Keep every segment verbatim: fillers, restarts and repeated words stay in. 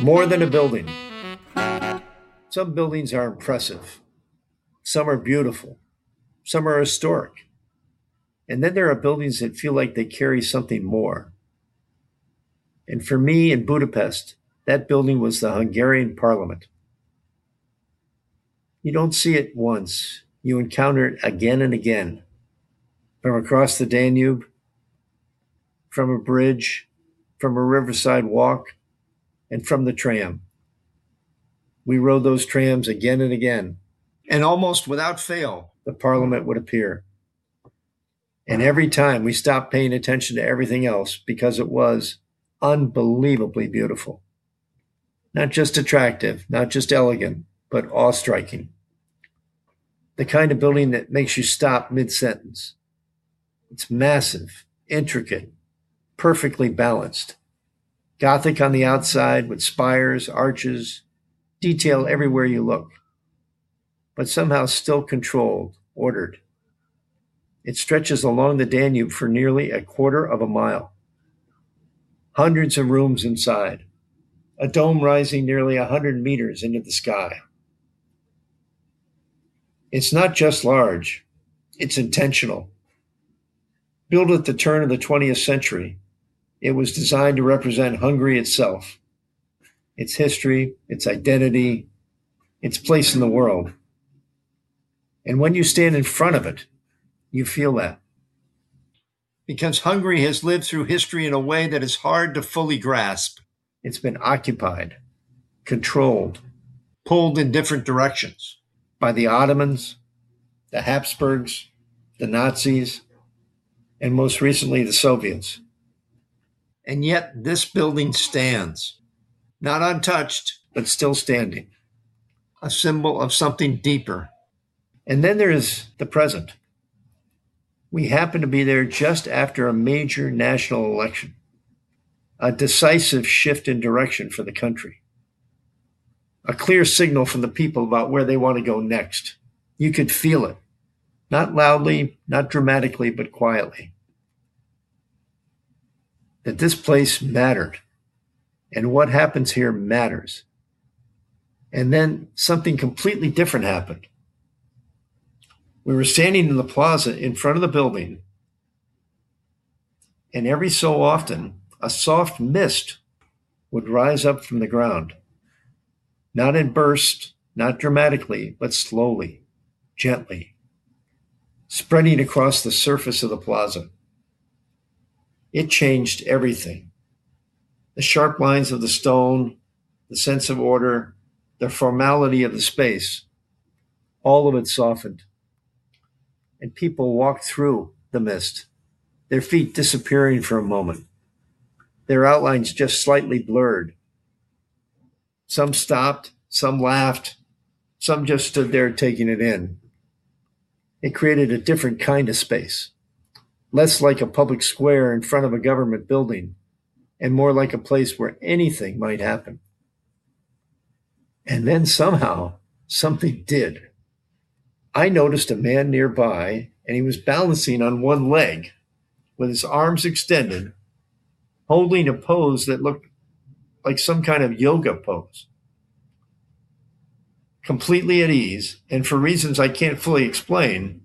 more than a building. Some buildings are impressive. Some are beautiful. Some are historic. And then there are buildings that feel like they carry something more. And for me in Budapest, that building was the Hungarian Parliament. You don't see it once. You encounter it again and again. From across the Danube, from a bridge, from a riverside walk, and from the tram. We rode those trams again and again. And almost without fail, the Parliament would appear. And every time we stopped paying attention to everything else because it was unbelievably beautiful. Not just attractive, not just elegant, but awe-striking. The kind of building that makes you stop mid-sentence. It's massive, intricate, perfectly balanced. Gothic on the outside with spires, arches, detail everywhere you look, but somehow still controlled, ordered. It stretches along the Danube for nearly a quarter of a mile. Hundreds of rooms inside, a dome rising nearly a hundred meters into the sky. It's not just large, it's intentional. Built at the turn of the twentieth century, it was designed to represent Hungary itself, its history, its identity, its place in the world. And when you stand in front of it, you feel that. Because Hungary has lived through history in a way that is hard to fully grasp. It's been occupied, controlled, pulled in different directions by the Ottomans, the Habsburgs, the Nazis, and most recently the Soviets. And yet this building stands, not untouched, but still standing, a symbol of something deeper. And then there is the present. We happen to be there just after a major national election, a decisive shift in direction for the country, a clear signal from the people about where they want to go next. You could feel it, not loudly, not dramatically, but quietly. That this place mattered, and what happens here matters. And then something completely different happened. We were standing in the plaza in front of the building, and every so often, a soft mist would rise up from the ground. Not in bursts, not dramatically, but slowly, gently, spreading across the surface of the plaza. It changed everything. The sharp lines of the stone, the sense of order, the formality of the space, all of it softened. And people walked through the mist, their feet disappearing for a moment, their outlines just slightly blurred. Some stopped, some laughed, some just stood there taking it in. It created a different kind of space, less like a public square in front of a government building, and more like a place where anything might happen. And then somehow, something did. I noticed a man nearby, and he was balancing on one leg with his arms extended, holding a pose that looked like some kind of yoga pose. Completely at ease, and for reasons I can't fully explain,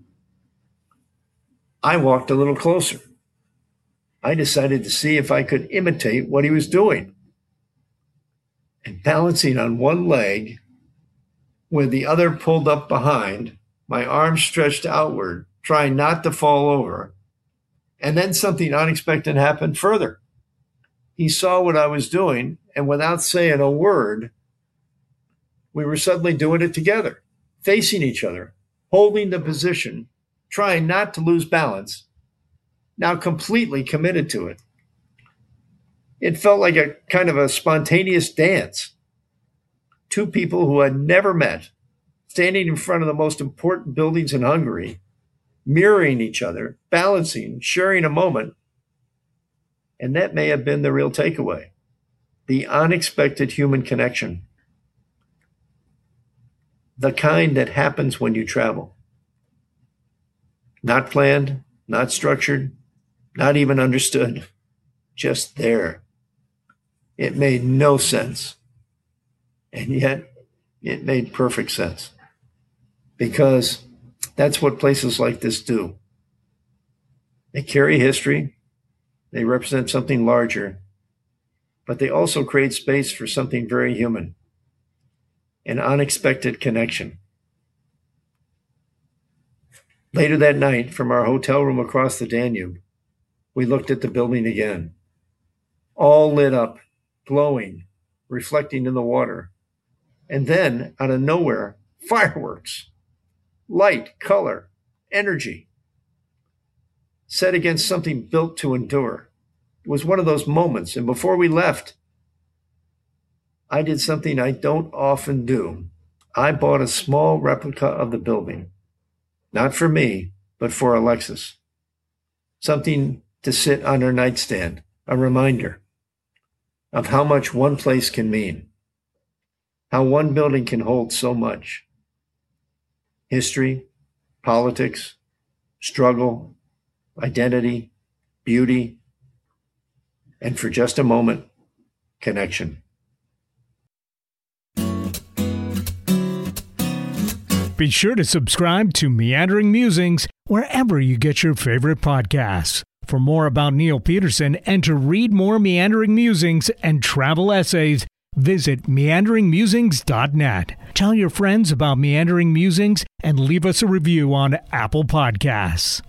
I walked a little closer. I decided to see if I could imitate what he was doing. And balancing on one leg, with the other pulled up behind, my arms stretched outward, trying not to fall over. And then something unexpected happened further. He saw what I was doing, and without saying a word, we were suddenly doing it together, facing each other, holding the position, trying not to lose balance, now completely committed to it. It felt like a kind of a spontaneous dance. Two people who had never met, standing in front of the most important buildings in Hungary, mirroring each other, balancing, sharing a moment. And that may have been the real takeaway, the unexpected human connection, the kind that happens when you travel. Not planned, not structured, not even understood, just there. It made no sense, And yet it made perfect sense, because that's what places like this do. They carry history, they represent something larger, but they also create space for something very human, an unexpected connection. Later that night, from our hotel room across the Danube, we looked at the building again, all lit up, glowing, reflecting in the water. And then, out of nowhere, fireworks, light, color, energy, set against something built to endure. It was one of those moments. And before we left, I did something I don't often do. I bought a small replica of the building, not for me, but for Alexis. Something to sit on her nightstand, a reminder of how much one place can mean, how one building can hold so much. History, politics, struggle, identity, beauty, and for just a moment, connection. Be sure to subscribe to Meandering Musings wherever you get your favorite podcasts. For more about Neil Peterson and to read more Meandering Musings and travel essays, visit meandering musings dot net. Tell your friends about Meandering Musings and leave us a review on Apple Podcasts.